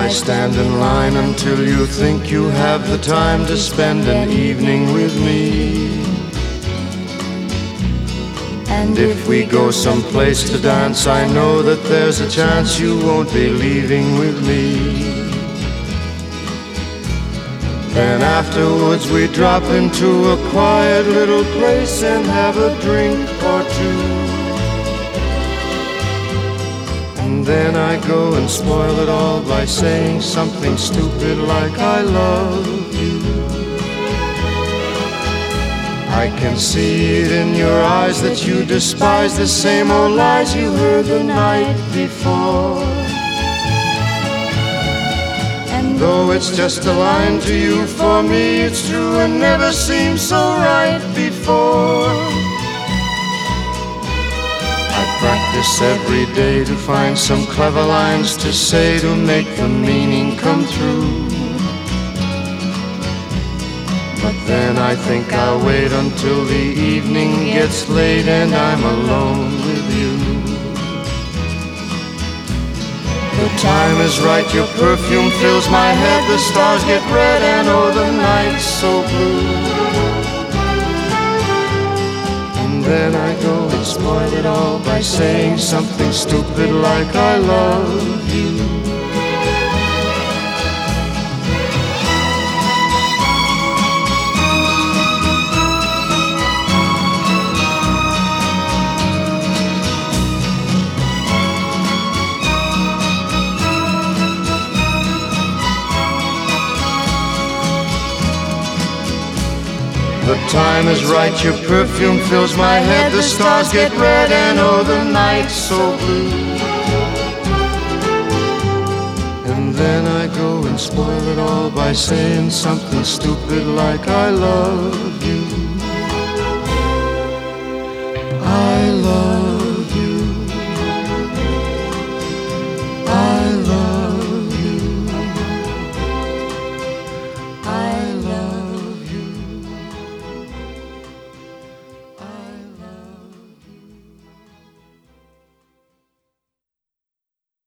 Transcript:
I stand in line until you think you have the time to spend an evening with me. And if we go someplace to dance, I know that there's a chance you won't be leaving with me. Then afterwards we drop into a quiet little place and have a drink or two. And then I go and spoil it all by saying something stupid like I love you. I can see it in your eyes that you despise the same old lies you heard the night before. And though it's just a line to you, for me it's true and never seemed so right before. I practice every day to find some clever lines to say to make the meaning come through. But then I think I'll wait until the evening gets late and I'm alone with you. The time is right, your perfume fills my head, the stars get red and oh the night's so blue. And then I go and spoil it all by saying something stupid like I love you. The time is right, your perfume fills my head, the stars get red and oh the night's so blue. And then I go and spoil it all by saying something stupid like I love you.